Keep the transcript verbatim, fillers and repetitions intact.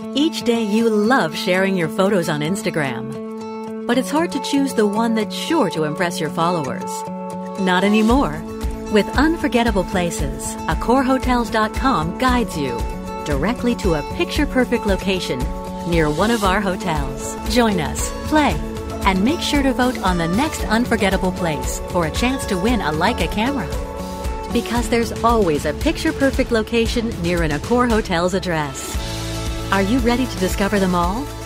Each day you love sharing your photos on Instagram, but it's hard to choose the one that's sure to impress your followers. Not anymore. With Unforgettable Places, Accor Hotels dot com guides you directly to a picture-perfect location near one of our hotels. Join us, play, and make sure to vote on the next unforgettable place for a chance to win a Leica camera. Because there's always a picture-perfect location near an Accor Hotels address. Are you ready to discover them all?